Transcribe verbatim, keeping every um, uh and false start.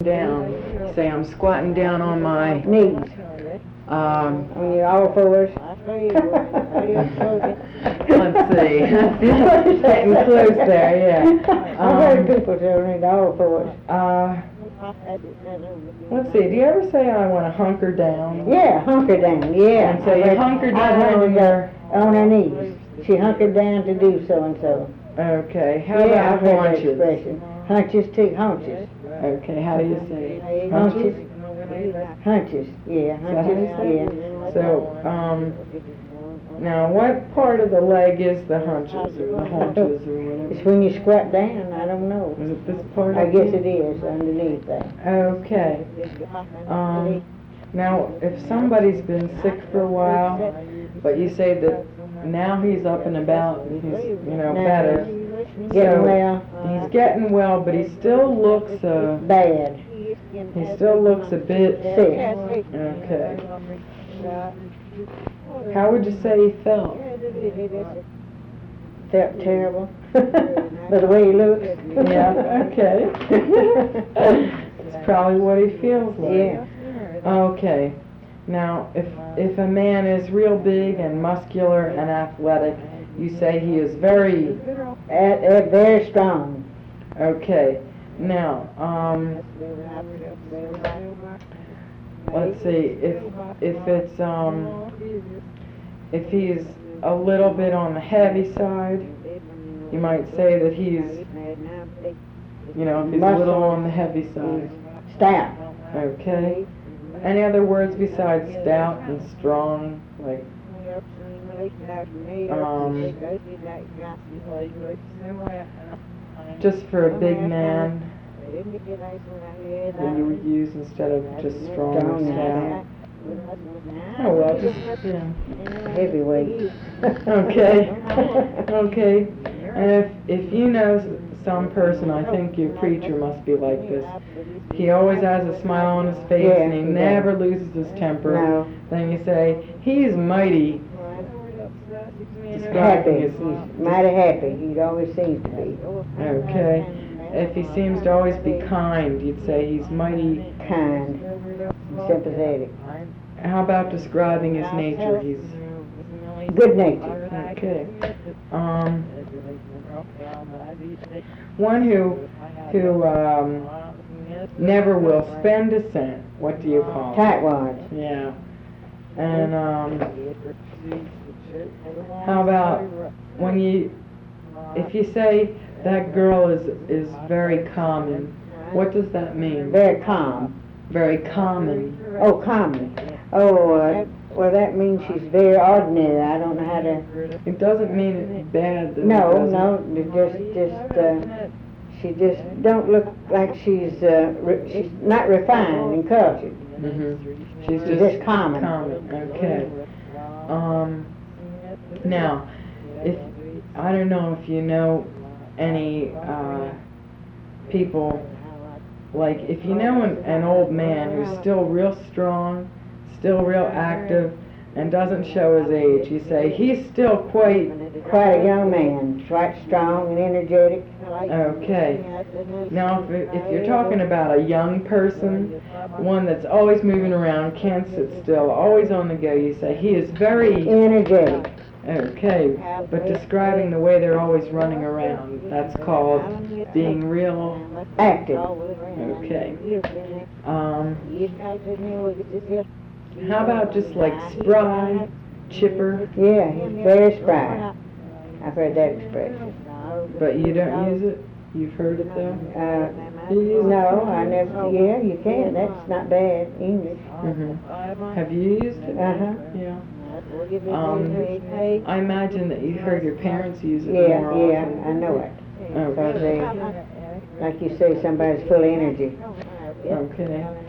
down. Say I'm squatting down on my knees. Um, On your all fours. Let's see. Getting close there, yeah. I've heard Um, people tell me the all fours. uh, let's see. Do you ever say I want to hunker down? Yeah, hunker down. Yeah. And so you hunker down on your on her knees. She hunkered down to do so and so. Okay. How yeah, about I've heard that haunches? expression. Hunches too. Haunches. Okay. How do you say it? Hunches. Hunches. Yeah. Hunches. Yeah. So, um, now what part of the leg is the hunches or the haunches or whatever? It's when you squat down. I don't know. Is it this part? I guess it is underneath that. Okay. Um, now, if somebody's been sick for a while, but you say that now he's up and about and he's, you know, Now better. Getting so well. He's getting well, but he still looks, uh, Bad. he still looks a bit Sick. Okay. How would you say he felt? Felt terrible. By the way he looks. Yeah, okay. It's probably what he feels like. Yeah. Okay. Now, if if a man is real big and muscular and athletic, you say he is very... At, at very strong. Okay. Now, um... let's see, if if it's, um... if he's a little bit on the heavy side, you might say that he's, you know, if he's a little on the heavy side. Stout. Okay. Any other words besides stout and strong, like, um, just for a big man, that you would use instead of just strong or stout? Oh, well, just, yeah. Heavyweight. Okay. Okay. And if, if you know some person, I think your preacher must be like this. He always has a smile on his face Yeah, and he he never does. loses his temper. No. Then you say, he's mighty. Describing Happy. his, He's mighty happy. He always seems to be. okay. If he seems to always be kind, you'd say he's mighty. Kind. Sympathetic. How about describing his nature? He's Good natured. okay. Um, one who who um, never will spend a cent. What do you call him? Tightwads. Yeah. And um, how about when you, if you say that girl is is very common, what does that mean? Very calm. Very common. Oh, common. Oh, uh, well, that means she's very ordinary. I don't know how to... It doesn't mean it's bad. Though, No, does no, it just, just, uh, she just don't look like she's, uh, re she's not refined and cultured. Mm-hmm. She's She's just, just common. Common. Okay. Um. Now, if I don't know if you know any uh, people, like if you know an, an old man who's still real strong, still real active, and doesn't show his age, you say he's still quite Quite a young man, quite strong and energetic. okay. Now, if, if you're talking about a young person, one that's always moving around, can't sit still, always on the go, you say he is very Energetic. okay. But describing the way they're always running around, that's called being real Active. okay. Um, how about just like spry, chipper, Yeah, he's very spry. I've heard that expression. but you don't use it? You've heard it though? Uh, You use it no, I sometimes? never, yeah, you can. That's not bad English. Mhm. Have you used it? Uh-huh. Yeah. Um, I imagine that you heard your parents use it Yeah, more yeah, often. I know it. Because Okay. they, like you say, somebody's full of energy. Okay.